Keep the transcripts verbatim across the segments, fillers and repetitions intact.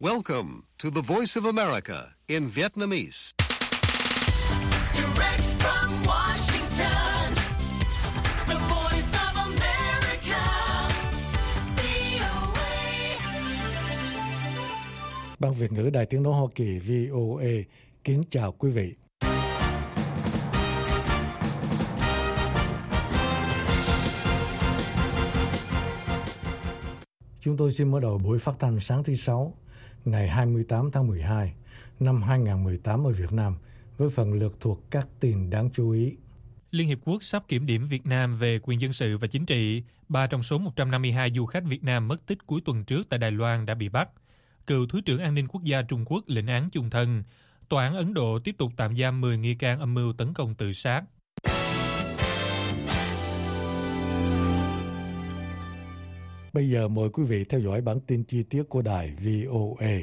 Welcome to the Voice of America in Vietnamese. Direct from Washington, the Voice of America, vê o a. Ban Việt ngữ Đài Tiếng nói Hoa Kỳ vê o a kính chào quý vị. Chúng tôi xin mở đầu buổi phát thanh sáng thứ Sáu, ngày hai mươi tám tháng mười hai năm hai nghìn không trăm mười tám ở Việt Nam với phần lược thuộc các tin đáng chú ý. Liên Hiệp Quốc sắp kiểm điểm Việt Nam về quyền dân sự và chính trị. Ba trong số một trăm năm mươi hai du khách Việt Nam mất tích cuối tuần trước tại Đài Loan đã bị bắt. Cựu Thứ trưởng An ninh Quốc gia Trung Quốc lĩnh án chung thân. Tòa án Ấn Độ tiếp tục tạm giam mười nghi can âm mưu tấn công tự sát. Bây giờ mời quý vị theo dõi bản tin chi tiết của đài vê o a.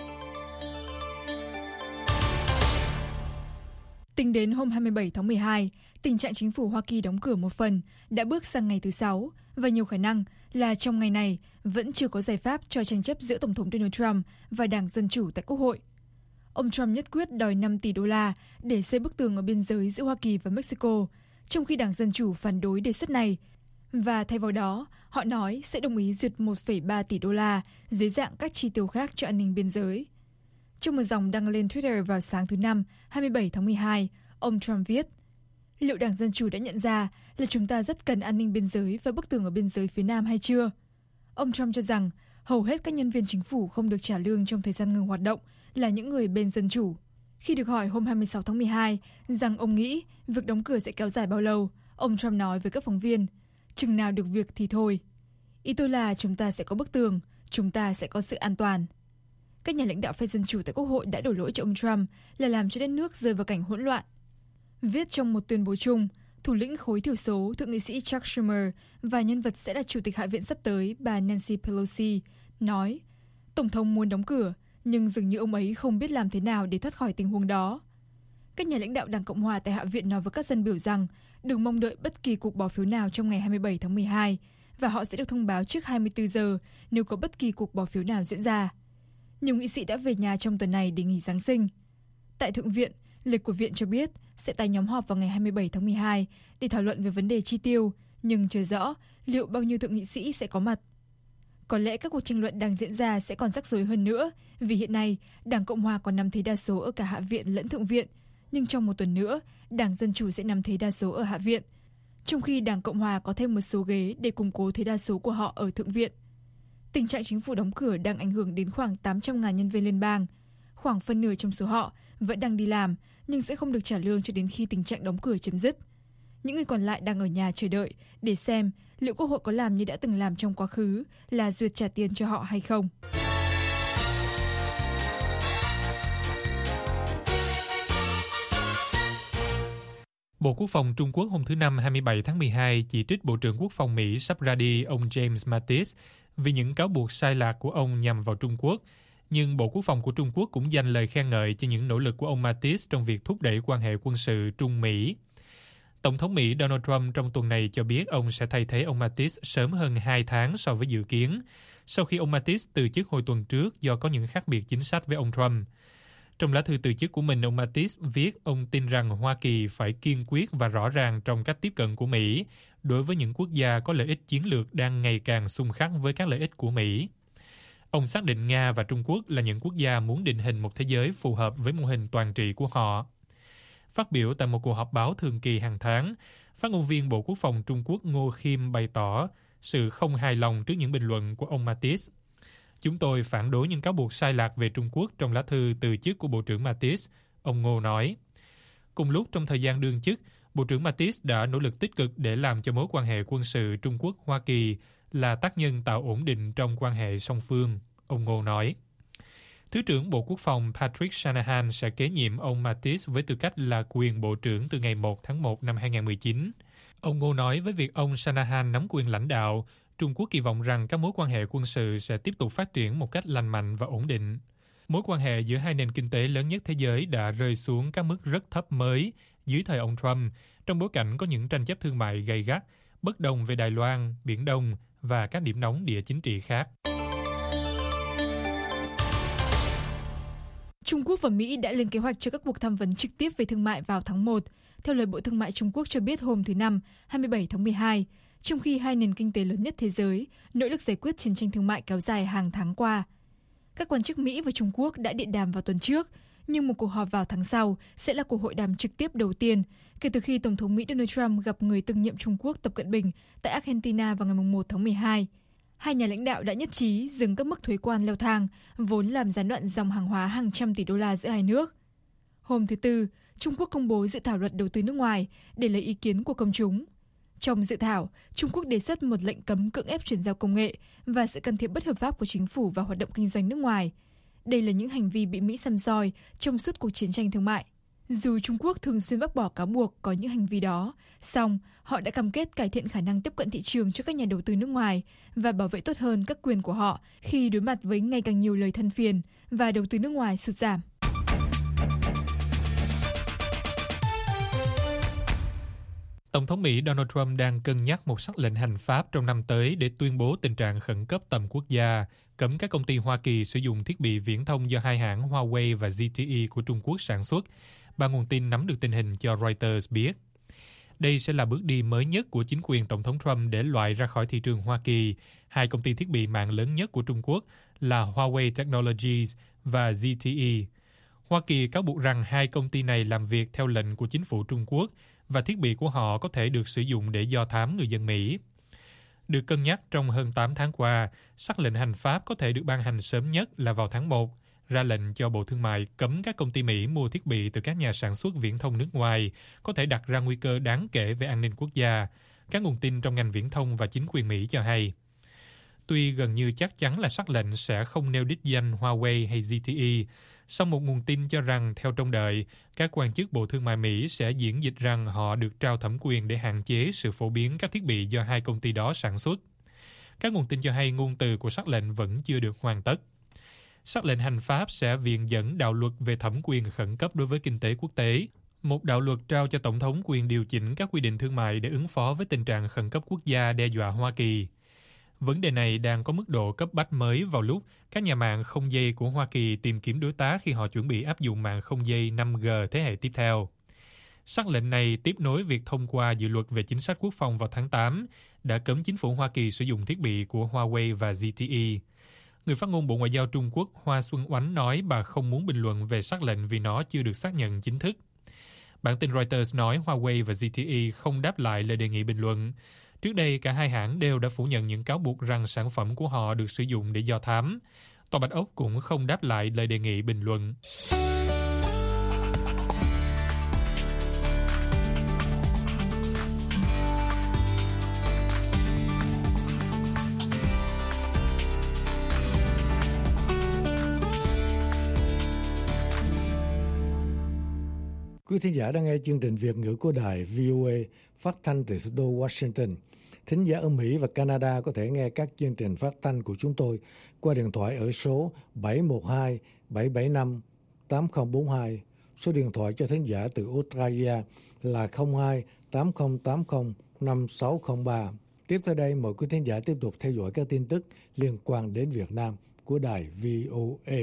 Tính đến hôm hai mươi bảy tháng mười hai, tình trạng chính phủ Hoa Kỳ đóng cửa một phần đã bước sang ngày thứ sáu và nhiều khả năng là trong ngày này vẫn chưa có giải pháp cho tranh chấp giữa Tổng thống Donald Trump và Đảng Dân Chủ tại Quốc hội. Ông Trump nhất quyết đòi năm tỷ đô la để xây bức tường ở biên giới giữa Hoa Kỳ và Mexico, trong khi Đảng Dân Chủ phản đối đề xuất này. Và thay vào đó, họ nói sẽ đồng ý duyệt một phẩy ba tỷ đô la dưới dạng các chi tiêu khác cho an ninh biên giới. Trong một dòng đăng lên Twitter vào sáng thứ Năm, hai mươi bảy tháng mười hai, ông Trump viết: liệu Đảng Dân Chủ đã nhận ra là chúng ta rất cần an ninh biên giới và bức tường ở biên giới phía Nam hay chưa? Ông Trump cho rằng hầu hết các nhân viên chính phủ không được trả lương trong thời gian ngừng hoạt động là những người bên Dân Chủ. Khi được hỏi hôm hai mươi sáu tháng mười hai rằng ông nghĩ việc đóng cửa sẽ kéo dài bao lâu, ông Trump nói với các phóng viên: chừng nào được việc thì thôi. Ý tôi là chúng ta sẽ có bức tường, chúng ta sẽ có sự an toàn. Các nhà lãnh đạo phe Dân Chủ tại Quốc hội đã đổ lỗi cho ông Trump là làm cho đất nước rơi vào cảnh hỗn loạn. Viết trong một tuyên bố chung, thủ lĩnh khối thiểu số thượng nghị sĩ Chuck Schumer và nhân vật sẽ là chủ tịch Hạ viện sắp tới bà Nancy Pelosi nói: Tổng thống muốn đóng cửa, nhưng dường như ông ấy không biết làm thế nào để thoát khỏi tình huống đó. Các nhà lãnh đạo Đảng Cộng hòa tại Hạ viện nói với các dân biểu rằng đừng mong đợi bất kỳ cuộc bỏ phiếu nào trong ngày hai mươi bảy tháng mười hai và họ sẽ được thông báo trước hai mươi tư giờ nếu có bất kỳ cuộc bỏ phiếu nào diễn ra. Nhiều nghị sĩ đã về nhà trong tuần này để nghỉ Giáng sinh. Tại Thượng viện, lịch của viện cho biết sẽ tái nhóm họp vào ngày hai mươi bảy tháng mười hai để thảo luận về vấn đề chi tiêu, nhưng chưa rõ liệu bao nhiêu thượng nghị sĩ sẽ có mặt. Có lẽ các cuộc tranh luận đang diễn ra sẽ còn rắc rối hơn nữa, vì hiện nay Đảng Cộng hòa còn nắm thế đa số ở cả Hạ viện lẫn Thượng viện, nhưng trong một tuần nữa, Đảng Dân Chủ sẽ nắm thế đa số ở Hạ viện, trong khi Đảng Cộng hòa có thêm một số ghế để củng cố thế đa số của họ ở Thượng viện. Tình trạng chính phủ đóng cửa đang ảnh hưởng đến khoảng tám trăm nghìn nhân viên liên bang. Khoảng phân nửa trong số họ vẫn đang đi làm, nhưng sẽ không được trả lương cho đến khi tình trạng đóng cửa chấm dứt. Những người còn lại đang ở nhà chờ đợi để xem liệu Quốc hội có làm như đã từng làm trong quá khứ, là duyệt trả tiền cho họ hay không. Bộ Quốc phòng Trung Quốc hôm thứ Năm hai mươi bảy tháng mười hai chỉ trích Bộ trưởng Quốc phòng Mỹ sắp ra đi ông James Mattis vì những cáo buộc sai lạc của ông nhằm vào Trung Quốc. Nhưng Bộ Quốc phòng của Trung Quốc cũng dành lời khen ngợi cho những nỗ lực của ông Mattis trong việc thúc đẩy quan hệ quân sự Trung-Mỹ. Tổng thống Mỹ Donald Trump trong tuần này cho biết ông sẽ thay thế ông Mattis sớm hơn hai tháng so với dự kiến, sau khi ông Mattis từ chức hồi tuần trước do có những khác biệt chính sách với ông Trump. Trong lá thư từ chức của mình, ông Mattis viết ông tin rằng Hoa Kỳ phải kiên quyết và rõ ràng trong cách tiếp cận của Mỹ đối với những quốc gia có lợi ích chiến lược đang ngày càng xung khắc với các lợi ích của Mỹ. Ông xác định Nga và Trung Quốc là những quốc gia muốn định hình một thế giới phù hợp với mô hình toàn trị của họ. Phát biểu tại một cuộc họp báo thường kỳ hàng tháng, phát ngôn viên Bộ Quốc phòng Trung Quốc Ngô Khiêm bày tỏ sự không hài lòng trước những bình luận của ông Mattis. Chúng tôi phản đối những cáo buộc sai lạc về Trung Quốc trong lá thư từ chức của Bộ trưởng Mattis, ông Ngô nói. Cùng lúc trong thời gian đương chức, Bộ trưởng Mattis đã nỗ lực tích cực để làm cho mối quan hệ quân sự Trung Quốc-Hoa Kỳ là tác nhân tạo ổn định trong quan hệ song phương, ông Ngô nói. Thứ trưởng Bộ Quốc phòng Patrick Shanahan sẽ kế nhiệm ông Mattis với tư cách là quyền bộ trưởng từ ngày một tháng một năm hai nghìn không trăm mười chín. Ông Ngô nói với việc ông Shanahan nắm quyền lãnh đạo, Trung Quốc kỳ vọng rằng các mối quan hệ quân sự sẽ tiếp tục phát triển một cách lành mạnh và ổn định. Mối quan hệ giữa hai nền kinh tế lớn nhất thế giới đã rơi xuống các mức rất thấp mới dưới thời ông Trump, trong bối cảnh có những tranh chấp thương mại gay gắt, bất đồng về Đài Loan, Biển Đông và các điểm nóng địa chính trị khác. Trung Quốc và Mỹ đã lên kế hoạch cho các cuộc tham vấn trực tiếp về thương mại vào tháng một, theo lời Bộ Thương mại Trung Quốc cho biết hôm thứ Năm, hai mươi bảy tháng mười hai, trong khi hai nền kinh tế lớn nhất thế giới nỗ lực giải quyết chiến tranh thương mại kéo dài hàng tháng qua. Các quan chức Mỹ và Trung Quốc đã điện đàm vào tuần trước, nhưng một cuộc họp vào tháng sau sẽ là cuộc hội đàm trực tiếp đầu tiên kể từ khi Tổng thống Mỹ Donald Trump gặp người tương nhiệm Trung Quốc Tập Cận Bình tại Argentina vào ngày một tháng mười hai. Hai nhà lãnh đạo đã nhất trí dừng các mức thuế quan leo thang, vốn làm gián đoạn dòng hàng hóa hàng trăm tỷ đô la giữa hai nước. Hôm thứ Tư, Trung Quốc công bố dự thảo luật đầu tư nước ngoài để lấy ý kiến của công chúng. Trong dự thảo, Trung Quốc đề xuất một lệnh cấm cưỡng ép chuyển giao công nghệ và sự can thiệp bất hợp pháp của chính phủ vào hoạt động kinh doanh nước ngoài. Đây là những hành vi bị Mỹ săm soi trong suốt cuộc chiến tranh thương mại. Dù Trung Quốc thường xuyên bác bỏ cáo buộc có những hành vi đó, song họ đã cam kết cải thiện khả năng tiếp cận thị trường cho các nhà đầu tư nước ngoài và bảo vệ tốt hơn các quyền của họ khi đối mặt với ngày càng nhiều lời than phiền và đầu tư nước ngoài sụt giảm. Tổng thống Mỹ Donald Trump đang cân nhắc một sắc lệnh hành pháp trong năm tới để tuyên bố tình trạng khẩn cấp tầm quốc gia, cấm các công ty Hoa Kỳ sử dụng thiết bị viễn thông do hai hãng Huawei và Z T E của Trung Quốc sản xuất, ba nguồn tin nắm được tình hình cho Reuters biết. Đây sẽ là bước đi mới nhất của chính quyền Tổng thống Trump để loại ra khỏi thị trường Hoa Kỳ hai công ty thiết bị mạng lớn nhất của Trung Quốc là Huawei Technologies và Z T E. Hoa Kỳ cáo buộc rằng hai công ty này làm việc theo lệnh của chính phủ Trung Quốc và thiết bị của họ có thể được sử dụng để do thám người dân Mỹ. Được cân nhắc trong hơn tám tháng qua, sắc lệnh hành pháp có thể được ban hành sớm nhất là vào tháng một, ra lệnh cho Bộ Thương mại cấm các công ty Mỹ mua thiết bị từ các nhà sản xuất viễn thông nước ngoài, có thể đặt ra nguy cơ đáng kể về an ninh quốc gia, các nguồn tin trong ngành viễn thông và chính quyền Mỹ cho hay. Tuy gần như chắc chắn là sắc lệnh sẽ không nêu đích danh Huawei hay Z T E, song một nguồn tin cho rằng theo trông đợi, các quan chức Bộ Thương mại Mỹ sẽ diễn dịch rằng họ được trao thẩm quyền để hạn chế sự phổ biến các thiết bị do hai công ty đó sản xuất. Các nguồn tin cho hay ngôn từ của sắc lệnh vẫn chưa được hoàn tất. Sắc lệnh hành pháp sẽ viện dẫn đạo luật về thẩm quyền khẩn cấp đối với kinh tế quốc tế, một đạo luật trao cho Tổng thống quyền điều chỉnh các quy định thương mại để ứng phó với tình trạng khẩn cấp quốc gia đe dọa Hoa Kỳ. Vấn đề này đang có mức độ cấp bách mới vào lúc các nhà mạng không dây của Hoa Kỳ tìm kiếm đối tác khi họ chuẩn bị áp dụng mạng không dây năm G thế hệ tiếp theo. Sắc lệnh này tiếp nối việc thông qua dự luật về chính sách quốc phòng vào tháng tám, đã cấm chính phủ Hoa Kỳ sử dụng thiết bị của Huawei và Z T E. Người phát ngôn Bộ Ngoại giao Trung Quốc Hoa Xuân Oánh nói bà không muốn bình luận về sắc lệnh vì nó chưa được xác nhận chính thức. Bản tin Reuters nói Huawei và Z T E không đáp lại lời đề nghị bình luận. Trước đây, cả hai hãng đều đã phủ nhận những cáo buộc rằng sản phẩm của họ được sử dụng để do thám. Tòa Bạch Ốc cũng không đáp lại lời đề nghị bình luận. Quý thính giả đang nghe chương trình Việt ngữ của đài V O A phát thanh từ thủ đô Washington. Thính giả ở Mỹ và Canada có thể nghe các chương trình phát thanh của chúng tôi qua điện thoại ở số bảy một hai bảy bảy năm tám không bốn hai. Số điện thoại cho thính giả từ Australia là không hai tám không tám không năm sáu không ba. Tiếp theo đây, mời quý thính giả tiếp tục theo dõi các tin tức liên quan đến Việt Nam của đài V O A.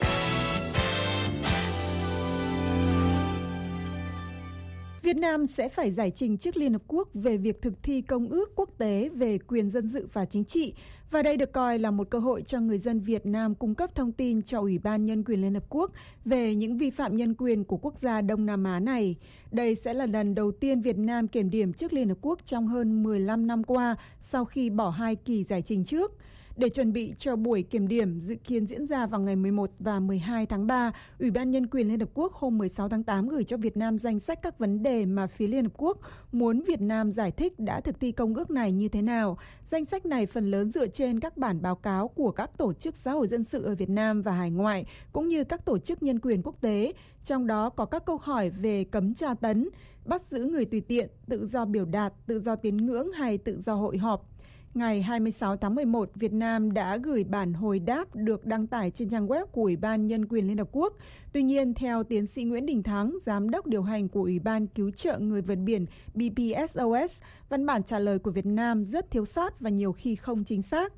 Việt Nam sẽ phải giải trình trước Liên Hợp Quốc về việc thực thi Công ước Quốc tế về quyền dân sự và chính trị, và đây được coi là một cơ hội cho người dân Việt Nam cung cấp thông tin cho Ủy ban Nhân quyền Liên Hợp Quốc về những vi phạm nhân quyền của quốc gia Đông Nam Á này. Đây sẽ là lần đầu tiên Việt Nam kiểm điểm trước Liên Hợp Quốc trong hơn mười lăm năm qua sau khi bỏ hai kỳ giải trình trước. Để chuẩn bị cho buổi kiểm điểm dự kiến diễn ra vào ngày mười một và mười hai tháng ba, Ủy ban Nhân quyền Liên Hợp Quốc hôm mười sáu tháng tám gửi cho Việt Nam danh sách các vấn đề mà phía Liên Hợp Quốc muốn Việt Nam giải thích đã thực thi công ước này như thế nào. Danh sách này phần lớn dựa trên các bản báo cáo của các tổ chức xã hội dân sự ở Việt Nam và hải ngoại, cũng như các tổ chức nhân quyền quốc tế. Trong đó có các câu hỏi về cấm tra tấn, bắt giữ người tùy tiện, tự do biểu đạt, tự do tín ngưỡng hay tự do hội họp. Ngày hai mươi sáu tháng mười một, Việt Nam đã gửi bản hồi đáp được đăng tải trên trang web của Ủy ban Nhân quyền Liên Hợp Quốc. Tuy nhiên, theo tiến sĩ Nguyễn Đình Thắng, Giám đốc điều hành của Ủy ban Cứu trợ Người vượt biển B P S O S, văn bản trả lời của Việt Nam rất thiếu sót và nhiều khi không chính xác.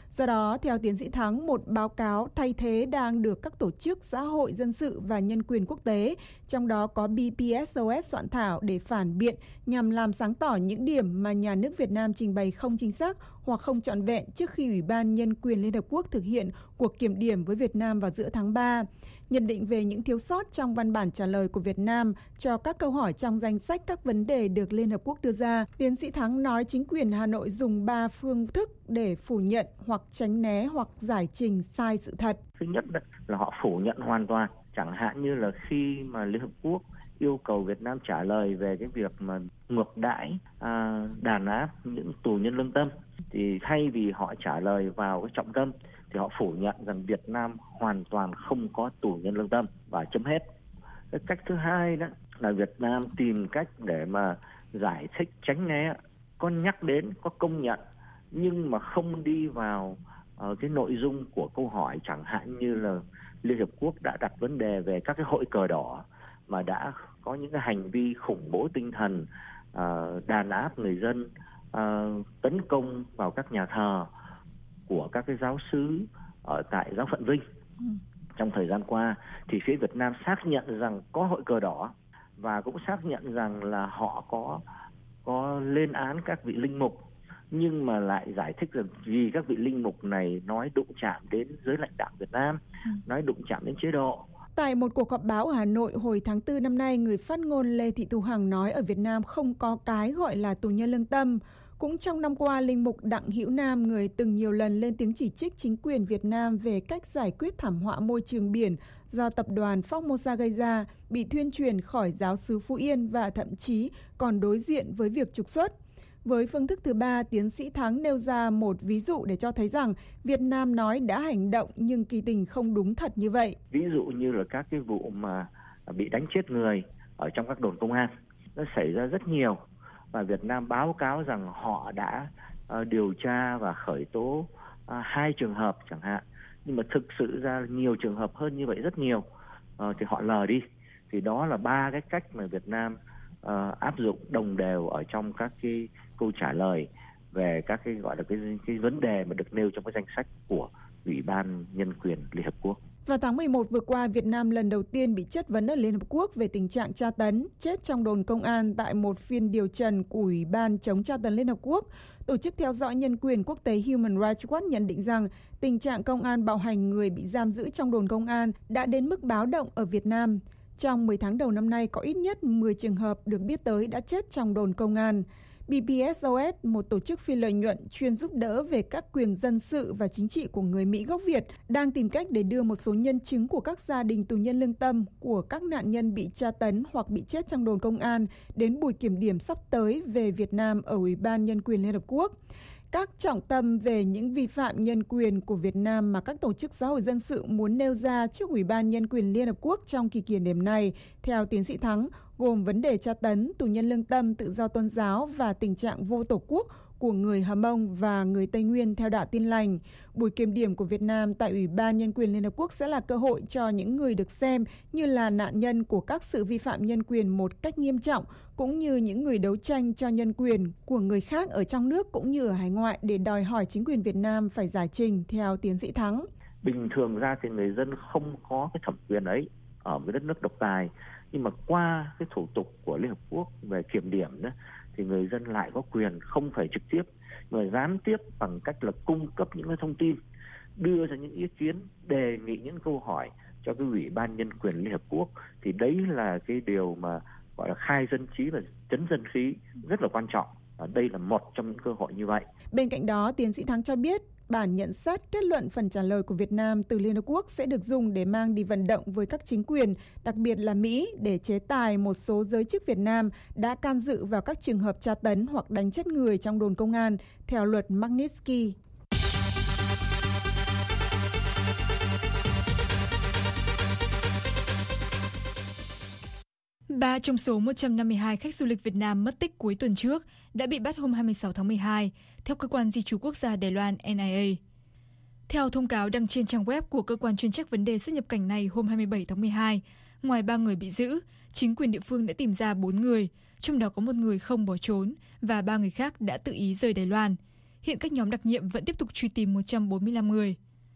Do đó, theo tiến sĩ Thắng, một báo cáo thay thế đang được các tổ chức xã hội dân sự và nhân quyền quốc tế, trong đó có bê pê ét o ét soạn thảo để phản biện nhằm làm sáng tỏ những điểm mà nhà nước Việt Nam trình bày không chính xác hoặc không trọn vẹn trước khi Ủy ban Nhân quyền Liên Hợp Quốc thực hiện cuộc kiểm điểm với Việt Nam vào giữa tháng ba. Nhận định về những thiếu sót trong văn bản trả lời của Việt Nam cho các câu hỏi trong danh sách các vấn đề được Liên Hợp Quốc đưa ra, tiến sĩ Thắng nói chính quyền Hà Nội dùng ba phương thức để phủ nhận hoặc tránh né hoặc giải trình sai sự thật. Thứ nhất là họ phủ nhận hoàn toàn, chẳng hạn như là khi mà Liên Hợp Quốc yêu cầu Việt Nam trả lời về cái việc mà ngược đãi, à, đàn áp những tù nhân lương tâm, thì thay vì họ trả lời vào cái trọng tâm thì họ phủ nhận rằng Việt Nam hoàn toàn không có tù nhân lương tâm và chấm hết. Cái cách thứ hai đó là Việt Nam tìm cách để mà giải thích tránh né, có nhắc đến, có công nhận nhưng mà không đi vào uh, cái nội dung của câu hỏi, chẳng hạn như là Liên Hợp Quốc đã đặt vấn đề về các cái hội cờ đỏ mà đã có những cái hành vi khủng bố tinh thần, uh, đàn áp người dân, uh, tấn công vào các nhà thờ của các cái giáo xứ ở tại giáo phận Vinh. Ừ. Trong thời gian qua thì phía Việt Nam xác nhận rằng có hội cờ đỏ và cũng xác nhận rằng là họ có có lên án các vị linh mục, nhưng mà lại giải thích rằng vì các vị linh mục này nói đụng chạm đến giới lãnh đạo Việt Nam, ừ. nói đụng chạm đến chế độ. Tại một cuộc họp báo ở Hà Nội hồi tháng tư năm nay, người phát ngôn Lê Thị Thu Hằng nói ở Việt Nam không có cái gọi là tù nhân lương tâm. Cũng trong năm qua, linh mục Đặng Hữu Nam, người từng nhiều lần lên tiếng chỉ trích chính quyền Việt Nam về cách giải quyết thảm họa môi trường biển do tập đoàn Formosa gây ra, bị thuyên truyền khỏi giáo xứ Phú Yên và thậm chí còn đối diện với việc trục xuất. Với phương thức thứ ba, tiến sĩ Thắng nêu ra một ví dụ để cho thấy rằng Việt Nam nói đã hành động nhưng kỳ tình không đúng thật như vậy. Ví dụ như là các cái vụ mà bị đánh chết người ở trong các đồn công an, nó xảy ra rất nhiều. Và Việt Nam báo cáo rằng họ đã uh, điều tra và khởi tố uh, hai trường hợp chẳng hạn. Nhưng mà thực sự ra nhiều trường hợp hơn như vậy rất nhiều, uh, thì họ lờ đi. Thì đó là ba cái cách mà Việt Nam uh, áp dụng đồng đều ở trong các cái câu trả lời về các cái gọi là cái, cái vấn đề mà được nêu trong cái danh sách của Ủy ban Nhân quyền Liên Hợp Quốc. Vào tháng mười một vừa qua, Việt Nam lần đầu tiên bị chất vấn ở Liên Hợp Quốc về tình trạng tra tấn, chết trong đồn công an tại một phiên điều trần của Ủy ban chống tra tấn Liên Hợp Quốc. Tổ chức theo dõi nhân quyền quốc tế Human Rights Watch nhận định rằng tình trạng công an bạo hành người bị giam giữ trong đồn công an đã đến mức báo động ở Việt Nam. Trong mười tháng đầu năm nay, có ít nhất mười trường hợp được biết tới đã chết trong đồn công an. bê pê ét o ét, một tổ chức phi lợi nhuận chuyên giúp đỡ về các quyền dân sự và chính trị của người Mỹ gốc Việt, đang tìm cách để đưa một số nhân chứng của các gia đình tù nhân lương tâm của các nạn nhân bị tra tấn hoặc bị chết trong đồn công an đến buổi kiểm điểm sắp tới về Việt Nam ở Ủy ban Nhân quyền Liên Hợp Quốc. Các trọng tâm về những vi phạm nhân quyền của Việt Nam mà các tổ chức xã hội dân sự muốn nêu ra trước Ủy ban Nhân quyền Liên Hợp Quốc trong kỳ kiểm điểm này, theo tiến sĩ Thắng, gồm vấn đề tra tấn, tù nhân lương tâm, tự do tôn giáo và tình trạng vô tổ quốc của người Hờ Mông và người Tây Nguyên theo đạo Tin lành. Buổi kiểm điểm của Việt Nam tại Ủy ban Nhân quyền Liên Hợp Quốc sẽ là cơ hội cho những người được xem như là nạn nhân của các sự vi phạm nhân quyền một cách nghiêm trọng, cũng như những người đấu tranh cho nhân quyền của người khác ở trong nước cũng như ở hải ngoại để đòi hỏi chính quyền Việt Nam phải giải trình, theo tiến sĩ Thắng. Bình thường ra thì người dân không có cái thẩm quyền ấy ở một đất nước độc tài, nhưng mà qua cái thủ tục của Liên Hợp Quốc về kiểm điểm đó, thì người dân lại có quyền không phải trực tiếp mà gián tiếp bằng cách là cung cấp những cái thông tin, đưa ra những ý kiến, đề nghị những câu hỏi cho cái Ủy ban Nhân quyền Liên Hợp Quốc. Thì đấy là cái điều mà gọi là khai dân trí và chấn dân khí rất là quan trọng. Và đây là một trong những cơ hội như vậy. Bên cạnh đó, tiến sĩ Thắng cho biết bản nhận xét kết luận phần trả lời của Việt Nam từ Liên Hợp Quốc sẽ được dùng để mang đi vận động với các chính quyền, đặc biệt là Mỹ, để chế tài một số giới chức Việt Nam đã can dự vào các trường hợp tra tấn hoặc đánh chết người trong đồn công an theo luật Magnitsky. Ba trong số một trăm năm mươi hai khách du lịch Việt Nam mất tích cuối tuần trước đã bị bắt hôm hai mươi sáu tháng mười hai, theo cơ quan di trú quốc gia Đài Loan N I A. Theo thông cáo đăng trên trang web của cơ quan chuyên trách vấn đề xuất nhập cảnh này hôm hai mươi bảy tháng mười hai, ngoài ba người bị giữ, chính quyền địa phương đã tìm ra bốn người, trong đó có một người không bỏ trốn và ba người khác đã tự ý rời Đài Loan. hiện các nhóm đặc nhiệm vẫn tiếp tục truy tìm một trăm bốn mươi lăm người.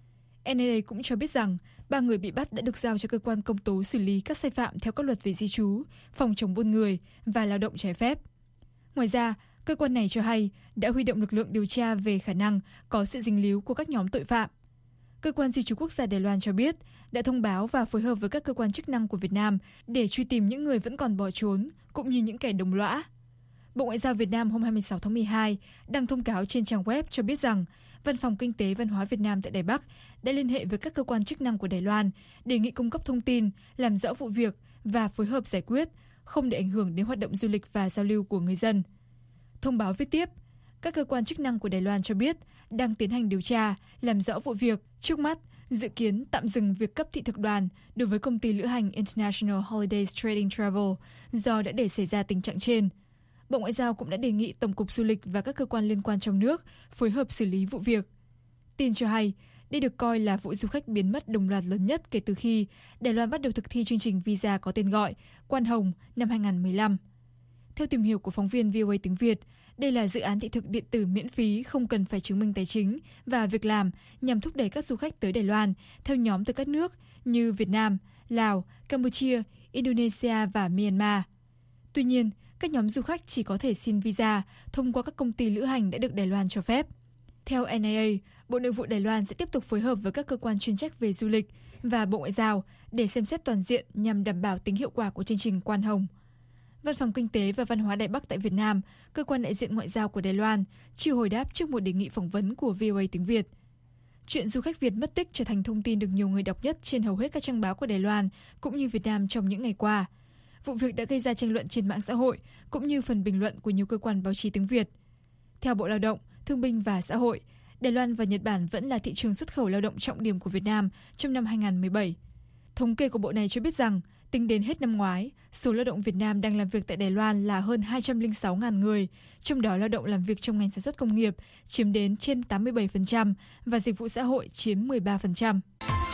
en a a cũng cho biết rằng ba người bị bắt đã được giao cho cơ quan công tố xử lý các sai phạm theo các luật về di trú, phòng chống buôn người và lao động trái phép. Ngoài ra, cơ quan này cho hay đã huy động lực lượng điều tra về khả năng có sự dính líu của các nhóm tội phạm. Cơ quan di trú quốc gia Đài Loan cho biết đã thông báo và phối hợp với các cơ quan chức năng của Việt Nam để truy tìm những người vẫn còn bỏ trốn, cũng như những kẻ đồng lõa. Bộ Ngoại giao Việt Nam hôm hai mươi sáu tháng mười hai đăng thông cáo trên trang web cho biết rằng Văn phòng Kinh tế Văn hóa Việt Nam tại Đài Bắc đã liên hệ với các cơ quan chức năng của Đài Loan đề nghị cung cấp thông tin, làm rõ vụ việc và phối hợp giải quyết, không để ảnh hưởng đến hoạt động du lịch và giao lưu của người dân. Thông báo viết tiếp, các cơ quan chức năng của Đài Loan cho biết đang tiến hành điều tra, làm rõ vụ việc. Trước mắt, dự kiến tạm dừng việc cấp thị thực đoàn đối với công ty lữ hành International Holidays Trading Travel do đã để xảy ra tình trạng trên. Bộ Ngoại giao cũng đã đề nghị Tổng cục Du lịch và các cơ quan liên quan trong nước phối hợp xử lý vụ việc. Tin cho hay, đây được coi là vụ du khách biến mất đồng loạt lớn nhất kể từ khi Đài Loan bắt đầu thực thi chương trình visa có tên gọi Quan Hồng năm hai không một lăm. Theo tìm hiểu của phóng viên vê o a tiếng Việt, đây là dự án thị thực điện tử miễn phí không cần phải chứng minh tài chính và việc làm nhằm thúc đẩy các du khách tới Đài Loan theo nhóm từ các nước như Việt Nam, Lào, Campuchia, Indonesia và Myanmar. Tuy nhiên, các nhóm du khách chỉ có thể xin visa thông qua các công ty lữ hành đã được Đài Loan cho phép. Theo en a a, Bộ Nội vụ Đài Loan sẽ tiếp tục phối hợp với các cơ quan chuyên trách về du lịch và Bộ Ngoại giao để xem xét toàn diện nhằm đảm bảo tính hiệu quả của chương trình Quan Hồng. Văn phòng Kinh tế và Văn hóa Đài Bắc tại Việt Nam, cơ quan đại diện ngoại giao của Đài Loan, chưa hồi đáp trước một đề nghị phỏng vấn của vê o a tiếng Việt. Chuyện du khách Việt mất tích trở thành thông tin được nhiều người đọc nhất trên hầu hết các trang báo của Đài Loan cũng như Việt Nam trong những ngày qua. Vụ việc đã gây ra tranh luận trên mạng xã hội cũng như phần bình luận của nhiều cơ quan báo chí tiếng Việt. Theo Bộ Lao động, Thương binh và Xã hội, Đài Loan và Nhật Bản vẫn là thị trường xuất khẩu lao động trọng điểm của Việt Nam trong năm hai không một bảy. Thống kê của bộ này cho biết rằng, tính đến hết năm ngoái, số lao động Việt Nam đang làm việc tại Đài Loan là hơn hai trăm lẻ sáu nghìn người, trong đó lao động làm việc trong ngành sản xuất công nghiệp chiếm đến trên tám mươi bảy phần trăm và dịch vụ xã hội chiếm mười ba phần trăm.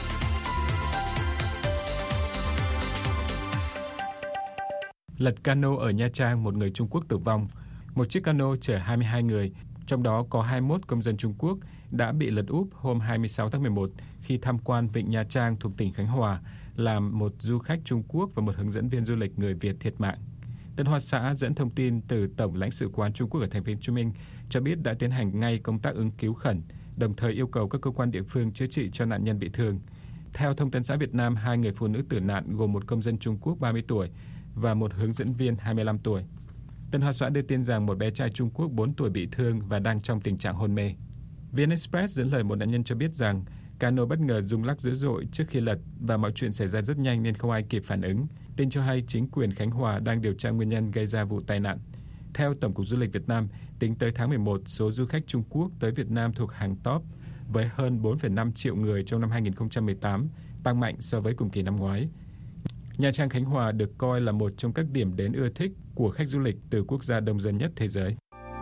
Lật cano ở Nha Trang, một người Trung Quốc tử vong. Một chiếc cano chở hai mươi hai người, trong đó có hai mươi mốt công dân Trung Quốc, đã bị lật úp hôm hai mươi sáu tháng mười một khi tham quan vịnh Nha Trang thuộc tỉnh Khánh Hòa, làm một du khách Trung Quốc và một hướng dẫn viên du lịch người Việt thiệt mạng. Tân Hoa Xã dẫn thông tin từ Tổng lãnh sự quán Trung Quốc ở thành phố Hồ Chí Minh cho biết đã tiến hành ngay công tác ứng cứu khẩn, đồng thời yêu cầu các cơ quan địa phương chữa trị cho nạn nhân bị thương. Theo Thông tấn xã Việt Nam, hai người phụ nữ tử nạn gồm một công dân Trung Quốc ba mươi tuổi và một hướng dẫn viên hai mươi lăm tuổi. Tân Hoa Xã đưa tin rằng một bé trai Trung Quốc bốn tuổi bị thương và đang trong tình trạng hôn mê. vê en Express dẫn lời một nạn nhân cho biết rằng cano bất ngờ rung lắc dữ dội trước khi lật và mọi chuyện xảy ra rất nhanh nên không ai kịp phản ứng. Tin cho hay chính quyền Khánh Hòa đang điều tra nguyên nhân gây ra vụ tai nạn. Theo Tổng cục Du lịch Việt Nam, tính tới tháng mười một, số du khách Trung Quốc tới Việt Nam thuộc hàng top với hơn bốn phẩy năm triệu người trong năm hai không một tám, tăng mạnh so với cùng kỳ năm ngoái. Nha Trang Khánh Hòa được coi là một trong các điểm đến ưa thích của khách du lịch từ quốc gia đông dân nhất thế giới.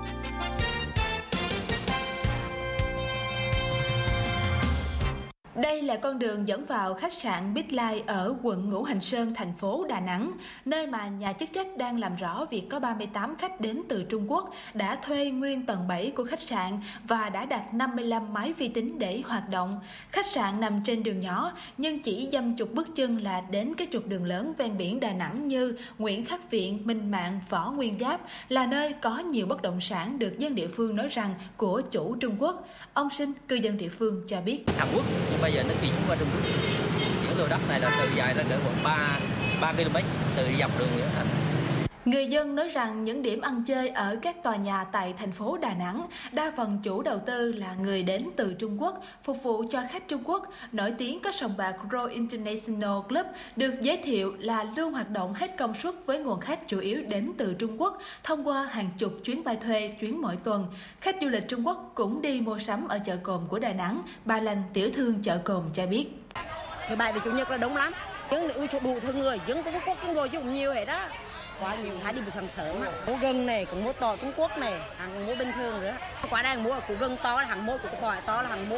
Đây là con đường dẫn vào khách sạn Bigline ở quận Ngũ Hành Sơn, thành phố Đà Nẵng, nơi mà nhà chức trách đang làm rõ việc có ba mươi tám khách đến từ Trung Quốc đã thuê nguyên tầng bảy của khách sạn và đã đặt năm mươi lăm máy vi tính để hoạt động. Khách sạn nằm trên đường nhỏ nhưng chỉ dăm chục bước chân là đến các trục đường lớn ven biển Đà Nẵng như Nguyễn Khắc Viện, Minh Mạng, Võ Nguyên Giáp, là nơi có nhiều bất động sản được dân địa phương nói rằng của chủ Trung Quốc. Ông Sinh, cư dân địa phương cho biết. Hàn Quốc nhưng bây giờ nó chuyển qua Trung Quốc. Những lô đất này là từ dài ra cỡ khoảng ba ba ki lô mét từ dọc đường Nguyễn Thành. Người dân nói rằng những điểm ăn chơi ở các tòa nhà tại thành phố Đà Nẵng đa phần chủ đầu tư là người đến từ Trung Quốc, phục vụ cho khách Trung Quốc. Nổi tiếng có sòng bạc Royal International Club được giới thiệu là luôn hoạt động hết công suất với nguồn khách chủ yếu đến từ Trung Quốc thông qua hàng chục chuyến bay thuê chuyến mỗi tuần. Khách du lịch Trung Quốc cũng đi mua sắm ở chợ Cồn của Đà Nẵng. Bà Lành, tiểu thương chợ Cồn cho biết. Thứ bảy và chủ nhật là đúng lắm. Nhưng ui cho đủ thương người, nhưng cũng có cũng ngồi chứ cũng nhiều hết đó. Quá nhiều, hãy đi buổi sáng sớm. Mua gừng này, cũng mua tỏi Trung Quốc này, hàng mua bình thường nữa. Qua đây hàng mua, củ gừng to là hàng mua, củ tỏi to là hàng mua.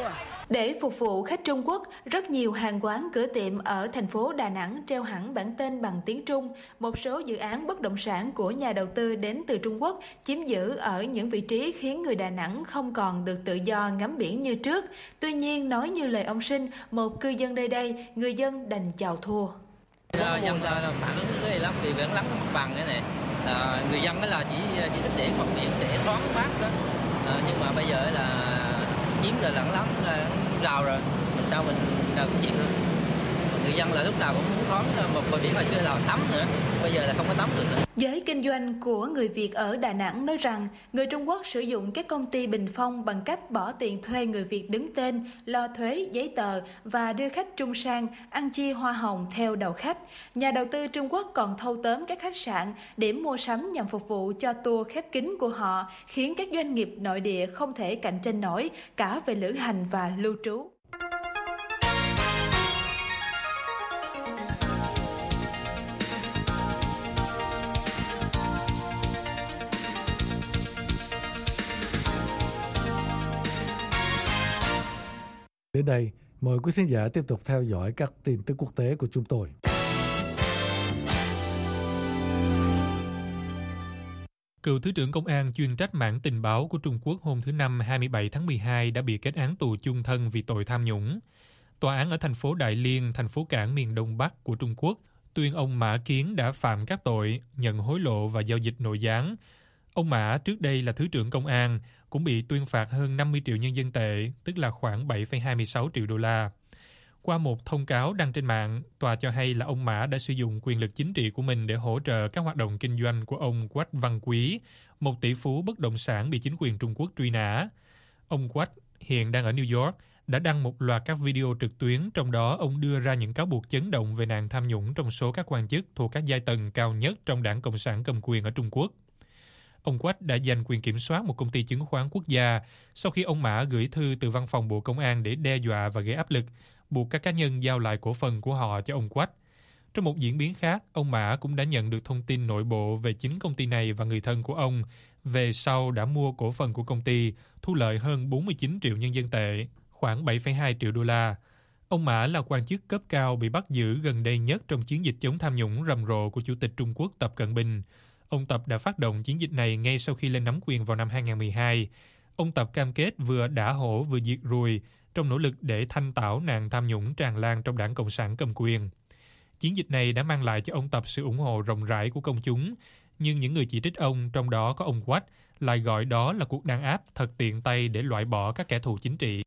Để phục vụ khách Trung Quốc, rất nhiều hàng quán cửa tiệm ở thành phố Đà Nẵng treo hẳn bản tên bằng tiếng Trung. Một số dự án bất động sản của nhà đầu tư đến từ Trung Quốc chiếm giữ ở những vị trí khiến người Đà Nẵng không còn được tự do ngắm biển như trước. Tuy nhiên, nói như lời ông Sinh, một cư dân nơi đây, người dân đành chào thua. À, dân là phản ứng cái này lắm vì vẫn lắm mặt bằng cái này. À, người dân là chỉ chỉ thích để mặt biển để thoáng mát đó. À, nhưng mà bây giờ là chiếm là lẫn lắm là rào rồi, mình sao mình đâu cũng chịu nữa. Người dân là lúc nào cũng muốn thoáng một bờ biển hồi xưa là tắm nữa, bây giờ là không có tắm được nữa. Giới kinh doanh của người Việt ở Đà Nẵng nói rằng người Trung Quốc sử dụng các công ty bình phong bằng cách bỏ tiền thuê người Việt đứng tên, lo thuế, giấy tờ và đưa khách trung sang ăn chia hoa hồng theo đầu khách. Nhà đầu tư Trung Quốc còn thâu tóm các khách sạn, điểm mua sắm nhằm phục vụ cho tour khép kín của họ, khiến các doanh nghiệp nội địa không thể cạnh tranh nổi cả về lữ hành và lưu trú. Đến đây, mời quý khán giả tiếp tục theo dõi các tin tức quốc tế của chúng tôi. Cựu Thứ trưởng Công an chuyên trách mảng tình báo của Trung Quốc hôm thứ Năm hai mươi bảy tháng mười hai đã bị kết án tù chung thân vì tội tham nhũng. Tòa án ở thành phố Đại Liên, thành phố cảng miền Đông Bắc của Trung Quốc, tuyên ông Mã Kiến đã phạm các tội nhận hối lộ và giao dịch nội gián. Ông Mã trước đây là Thứ trưởng Công an, cũng bị tuyên phạt hơn năm mươi triệu nhân dân tệ, tức là khoảng bảy phẩy hai mươi sáu triệu đô la. Qua một thông cáo đăng trên mạng, tòa cho hay là ông Mã đã sử dụng quyền lực chính trị của mình để hỗ trợ các hoạt động kinh doanh của ông Quách Văn Quý, một tỷ phú bất động sản bị chính quyền Trung Quốc truy nã. Ông Quách hiện đang ở New York, đã đăng một loạt các video trực tuyến, trong đó ông đưa ra những cáo buộc chấn động về nạn tham nhũng trong số các quan chức thuộc các giai tầng cao nhất trong đảng Cộng sản cầm quyền ở Trung Quốc. Ông Quách đã giành quyền kiểm soát một công ty chứng khoán quốc gia sau khi ông Mã gửi thư từ văn phòng Bộ Công an để đe dọa và gây áp lực, buộc các cá nhân giao lại cổ phần của họ cho ông Quách. Trong một diễn biến khác, ông Mã cũng đã nhận được thông tin nội bộ về chính công ty này và người thân của ông, về sau đã mua cổ phần của công ty, thu lợi hơn bốn mươi chín triệu nhân dân tệ, khoảng bảy phẩy hai triệu đô la. Ông Mã là quan chức cấp cao bị bắt giữ gần đây nhất trong chiến dịch chống tham nhũng rầm rộ của Chủ tịch Trung Quốc Tập Cận Bình. Ông Tập đã phát động chiến dịch này ngay sau khi lên nắm quyền vào năm hai không một hai. Ông Tập cam kết vừa đả hổ vừa diệt ruồi trong nỗ lực để thanh tảo nạn tham nhũng tràn lan trong đảng Cộng sản cầm quyền. Chiến dịch này đã mang lại cho ông Tập sự ủng hộ rộng rãi của công chúng, nhưng những người chỉ trích ông, trong đó có ông Quách, lại gọi đó là cuộc đàn áp thật tiện tay để loại bỏ các kẻ thù chính trị.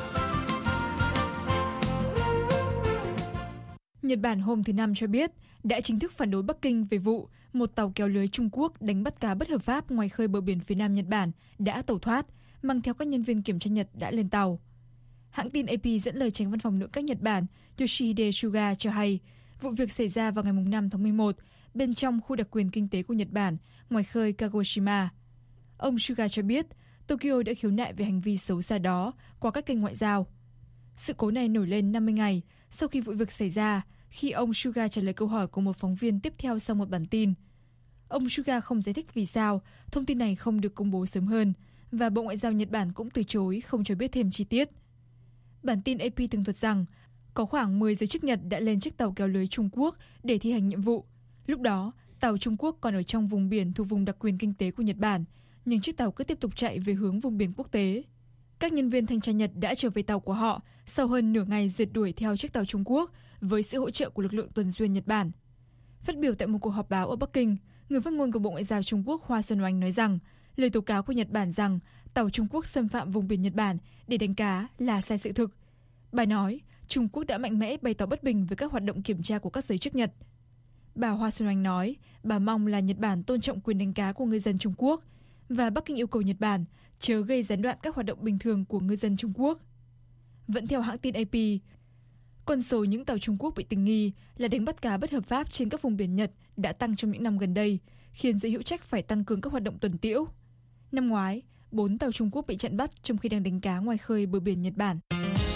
Nhật Bản hôm thứ Năm cho biết đã chính thức phản đối Bắc Kinh về vụ một tàu kéo lưới Trung Quốc đánh bắt cá bất hợp pháp ngoài khơi bờ biển phía nam Nhật Bản đã tẩu thoát, mang theo các nhân viên kiểm tra Nhật đã lên tàu. Hãng tin a pê dẫn lời tránh văn phòng nội các Nhật Bản Yoshihide Suga cho hay, vụ việc xảy ra vào ngày năm tháng mười một bên trong khu đặc quyền kinh tế của Nhật Bản ngoài khơi Kagoshima. Ông Suga cho biết Tokyo đã khiếu nại về hành vi xấu xa đó qua các kênh ngoại giao. Sự cố này nổi lên năm mươi ngày sau khi vụ việc xảy ra, khi ông Suga trả lời câu hỏi của một phóng viên tiếp theo sau một bản tin. Ông Suga không giải thích vì sao thông tin này không được công bố sớm hơn, và Bộ Ngoại giao Nhật Bản cũng từ chối không cho biết thêm chi tiết. Bản tin a pê tường thuật rằng có khoảng mười giới chức Nhật đã lên chiếc tàu kéo lưới Trung Quốc để thi hành nhiệm vụ. Lúc đó, tàu Trung Quốc còn ở trong vùng biển thuộc vùng đặc quyền kinh tế của Nhật Bản, nhưng chiếc tàu cứ tiếp tục chạy về hướng vùng biển quốc tế. Các nhân viên thanh tra Nhật đã trở về tàu của họ sau hơn nửa ngày rượt đuổi theo chiếc tàu Trung Quốc với sự hỗ trợ của lực lượng tuần duyên Nhật Bản. Phát biểu tại một cuộc họp báo ở Bắc Kinh, người phát ngôn của Bộ Ngoại giao Trung Quốc Hoa Xuân Oanh nói rằng lời tố cáo của Nhật Bản rằng tàu Trung Quốc xâm phạm vùng biển Nhật Bản để đánh cá là sai sự thực. Bà nói Trung Quốc đã mạnh mẽ bày tỏ bất bình với các hoạt động kiểm tra của các giới chức Nhật. Bà Hoa Xuân Oanh nói bà mong là Nhật Bản tôn trọng quyền đánh cá của ngư dân Trung Quốc, và Bắc Kinh yêu cầu Nhật Bản chớ gây gián đoạn các hoạt động bình thường của ngư dân Trung Quốc. Vẫn theo hãng tin a pê, con số những tàu Trung Quốc bị tình nghi là đánh bắt cá bất hợp pháp trên các vùng biển Nhật đã tăng trong những năm gần đây, khiến giới hữu trách phải tăng cường các hoạt động tuần tiễu. Năm ngoái, bốn tàu Trung Quốc bị chặn bắt trong khi đang đánh cá ngoài khơi bờ biển Nhật Bản.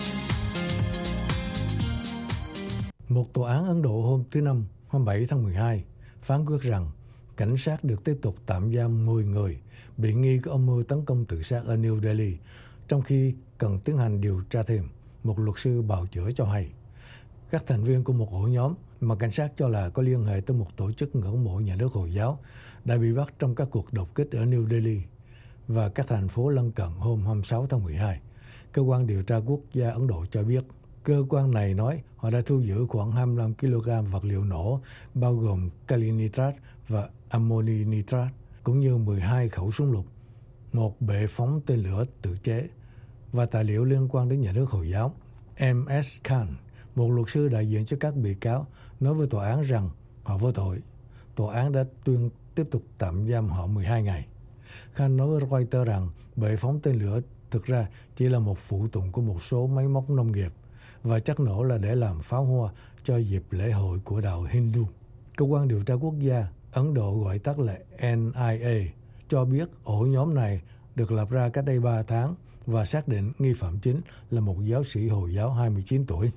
Một tòa án Ấn Độ hôm thứ Năm, hai mươi bảy tháng mười hai, phán quyết rằng cảnh sát được tiếp tục tạm giam mười người bị nghi có âm mưu tấn công tự sát ở New Delhi, trong khi cần tiến hành điều tra thêm một luật sư bào chữa cho hay. Các thành viên của một ổ nhóm mà cảnh sát cho là có liên hệ tới một tổ chức ngưỡng mộ nhà nước Hồi giáo đã bị bắt trong các cuộc đột kích ở New Delhi và các thành phố lân cận hôm hai mươi sáu tháng mười hai. Cơ quan điều tra quốc gia Ấn Độ cho biết, cơ quan này nói họ đã thu giữ khoảng hai mươi lăm ki lô gam vật liệu nổ bao gồm kali nitrat và ammoni nitrat, cũng như mười hai khẩu súng lục, một bệ phóng tên lửa tự chế và tài liệu liên quan đến nhà nước Hồi giáo. em ét Khan, một luật sư đại diện cho các bị cáo, nói với tòa án rằng họ vô tội. Tòa án đã tuyên tiếp tục tạm giam họ mười hai ngày. Khan nói với Reuters rằng bệ phóng tên lửa thực ra chỉ là một phụ tùng của một số máy móc nông nghiệp và chất nổ là để làm pháo hoa cho dịp lễ hội của đạo Hindu. Cơ quan điều tra quốc gia Ấn Độ, gọi tắt là en i a, cho biết ổ nhóm này được lập ra cách đây ba tháng và xác định nghi phạm chính là một giáo sĩ Hồi giáo hai mươi chín tuổi.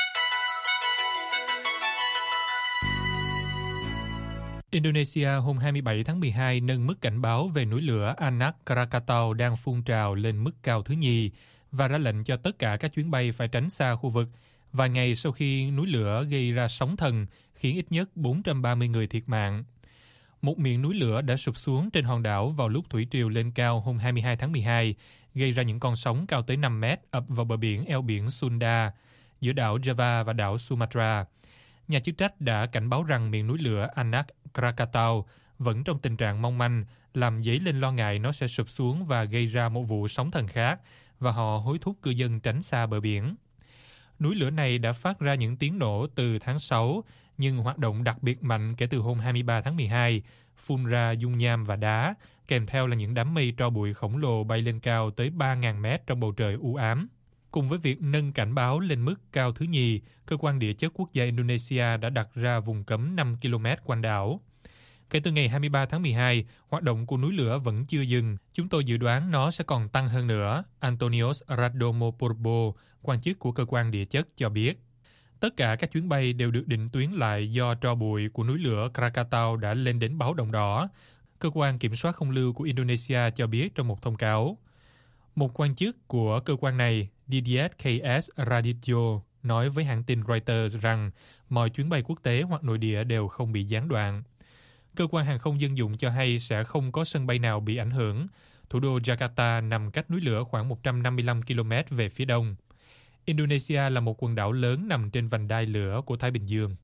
Indonesia hôm hai mươi bảy tháng mười hai nâng mức cảnh báo về núi lửa Anak Krakatau đang phun trào lên mức cao thứ nhì và ra lệnh cho tất cả các chuyến bay phải tránh xa khu vực, vài ngày sau khi núi lửa gây ra sóng thần khiến ít nhất bốn trăm ba mươi người thiệt mạng. Một miệng núi lửa đã sụp xuống trên hòn đảo vào lúc thủy triều lên cao hôm hai mươi hai tháng mười hai, gây ra những con sóng cao tới năm mét ập vào bờ biển eo biển Sunda, giữa đảo Java và đảo Sumatra. Nhà chức trách đã cảnh báo rằng miệng núi lửa Anak Krakatau vẫn trong tình trạng mong manh, làm dấy lên lo ngại nó sẽ sụp xuống và gây ra một vụ sóng thần khác, và họ hối thúc cư dân tránh xa bờ biển. Núi lửa này đã phát ra những tiếng nổ từ tháng sáu, nhưng hoạt động đặc biệt mạnh kể từ hôm hai mươi ba tháng mười hai, phun ra dung nham và đá, kèm theo là những đám mây tro bụi khổng lồ bay lên cao tới ba nghìn mét trong bầu trời u ám. Cùng với việc nâng cảnh báo lên mức cao thứ nhì, cơ quan địa chất quốc gia Indonesia đã đặt ra vùng cấm năm ki lô mét quanh đảo. Kể từ ngày hai mươi ba tháng mười hai, hoạt động của núi lửa vẫn chưa dừng. Chúng tôi dự đoán nó sẽ còn tăng hơn nữa, Antonios Radomopurbo, quan chức của cơ quan địa chất, cho biết. Tất cả các chuyến bay đều được định tuyến lại do tro bụi của núi lửa Krakatau đã lên đến báo động đỏ, cơ quan kiểm soát không lưu của Indonesia cho biết trong một thông cáo. Một quan chức của cơ quan này, Didier K S Radityo, nói với hãng tin Reuters rằng mọi chuyến bay quốc tế hoặc nội địa đều không bị gián đoạn. Cơ quan hàng không dân dụng cho hay sẽ không có sân bay nào bị ảnh hưởng. Thủ đô Jakarta nằm cách núi lửa khoảng một trăm năm mươi lăm ki lô mét về phía đông. Indonesia là một quần đảo lớn nằm trên vành đai lửa của Thái Bình Dương.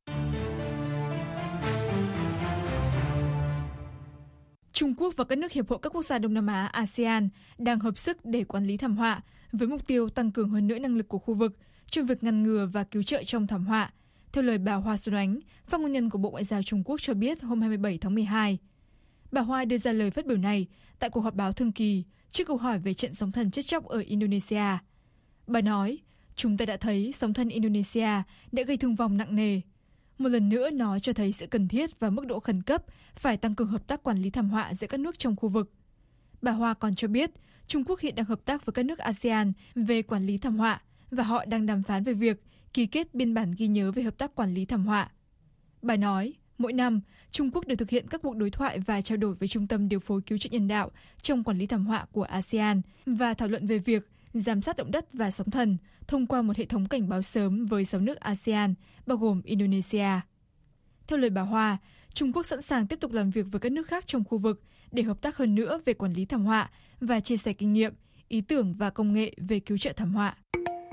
Trung Quốc và các nước Hiệp hội các quốc gia Đông Nam Á a sê an đang hợp sức để quản lý thảm họa với mục tiêu tăng cường hơn nữa năng lực của khu vực trong việc ngăn ngừa và cứu trợ trong thảm họa, theo lời bà Hoa Xuân Oánh, phát ngôn nhân của Bộ Ngoại giao Trung Quốc cho biết hôm hai mươi bảy tháng mười hai. Bà Hoa đưa ra lời phát biểu này tại cuộc họp báo thường kỳ trước câu hỏi về trận sóng thần chết chóc ở Indonesia. Bà nói, chúng ta đã thấy sóng thần Indonesia đã gây thương vong nặng nề. Một lần nữa nó cho thấy sự cần thiết và mức độ khẩn cấp phải tăng cường hợp tác quản lý thảm họa giữa các nước trong khu vực. Bà Hoa còn cho biết Trung Quốc hiện đang hợp tác với các nước a sê an về quản lý thảm họa và họ đang đàm phán về việc ký kết biên bản ghi nhớ về hợp tác quản lý thảm họa. Bà nói, mỗi năm, Trung Quốc đều thực hiện các cuộc đối thoại và trao đổi với Trung tâm Điều phối Cứu trợ Nhân đạo trong quản lý thảm họa của a sê an và thảo luận về việc giám sát động đất và sóng thần thông qua một hệ thống cảnh báo sớm với sáu nước a sê an, bao gồm Indonesia. Theo lời bà Hoa, Trung Quốc sẵn sàng tiếp tục làm việc với các nước khác trong khu vực để hợp tác hơn nữa về quản lý thảm họa và chia sẻ kinh nghiệm, ý tưởng và công nghệ về cứu trợ thảm họa.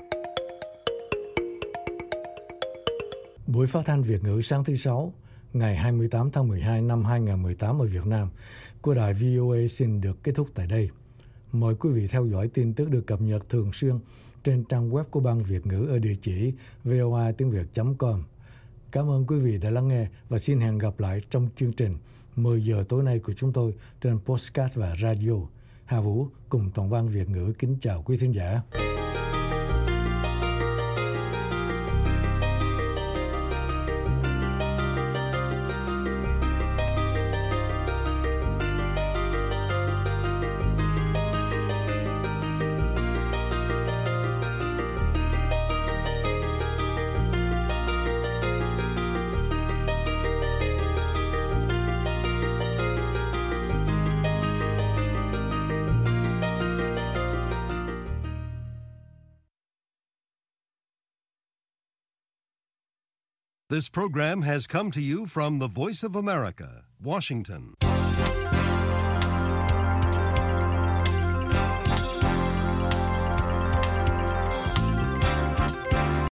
Buổi phát thanh Việt ngữ sáng thứ Sáu, ngày hai mươi tám tháng mười hai năm hai nghìn không trăm mười tám ở Việt Nam của đài vê o a xin được kết thúc tại đây. Mời quý vị theo dõi tin tức được cập nhật thường xuyên trên trang web của Ban Việt ngữ ở địa chỉ v o a tiếng việt chấm com. Cảm ơn quý vị đã lắng nghe và xin hẹn gặp lại trong chương trình mười giờ tối nay của chúng tôi trên podcast và radio. Hà Vũ cùng toàn ban Việt ngữ kính chào quý thính giả. This program has come to you from the Voice of America, Washington.